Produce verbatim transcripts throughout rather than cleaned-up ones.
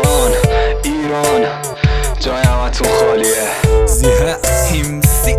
ایران ایران جای همتون خالیه. زیه هیمسی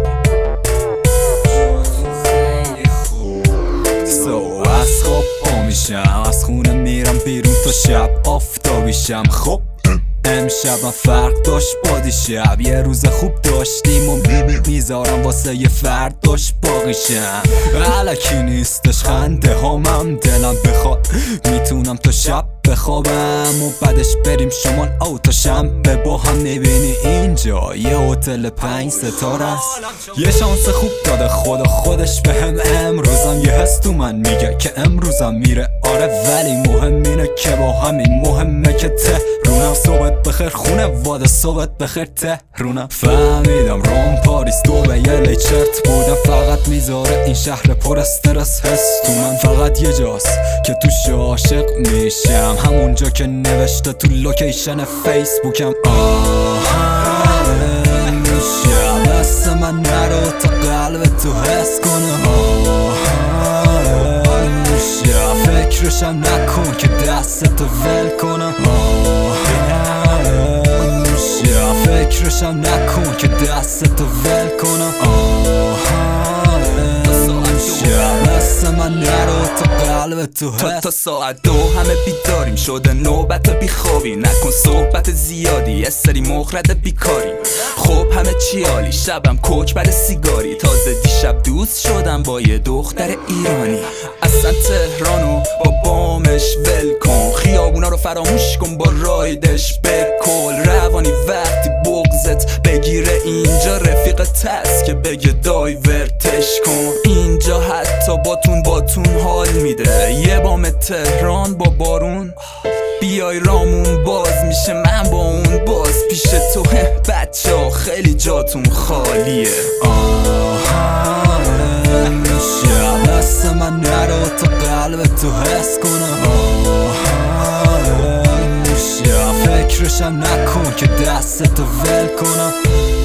سو از خواب پا میشم، از خونه میرم بیرون تا شب آفتابیشم. خب امشب من فرق داشت با دیشب، یه روز خوب داشتیم و میذارم واسه یه فرداش باقیشم. علکی نیستش خنده هامم، دلم بخواد میتونم تا شب بخوابم و بعدش بریم شمال او تا شنبه با هم. نبینی اینجا یه هتل پنج ستاره است، یه شانس خوب داده خدا خودش بهم. امروزم یه حس تو من میگه که امروزم میره آره، ولی مهم اینه که با همین مهمه که تهرونم. صبحت بخیر خونه واده، صبحت بخیر تهرونم. فهمیدم روم پاریس دو به یه لیچرت بودم، فقط میذاره این شهر پر استرس حس تو من. فقط یه جاست که توش عاشق میشم، همونجا که نوشته تو لوکیشن فیسبوکم. آه شب دست من نرو تا قلب تو حس کنه. آه شب فکرشم نکن که دست تو ول کنم. آه شب فکرشم نکن که دست تو ول کنم. آه شب دست من نرو تا قلب تو تا تا ساعت دو همه بیداریم، شده نوبت بیخوابی. نکن صحبت زیادی، یه سری مخرد بیکاری. خب همه چی عالی، شبم کوک بعد سیگاری. تازه دیشب دوست شدم با یه دختر ایرانی. اصلا تهرانو با بامش ول کن، خیابونا رو فراموش کن با رایدش بکل. روانی وقتی بغزت بگیره اینجا رفیقت هست که بگه دایورتش کن. اینجا حتی باتون باتون حال میده، یه بام تهران با بارون. بیای رامون باز میشه من با اون باز پیش تو. بچه ها خیلی جاتون خالیه. آه شب دست من نرو تا قلب تو حس کنم. آه شب فکرشم نکن که دست تو ول کنم.